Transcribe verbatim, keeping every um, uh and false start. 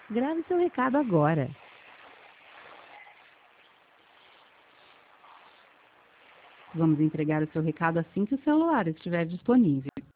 Grave seu recado agora. Vamos entregar o seu recado assim que o celular estiver disponível.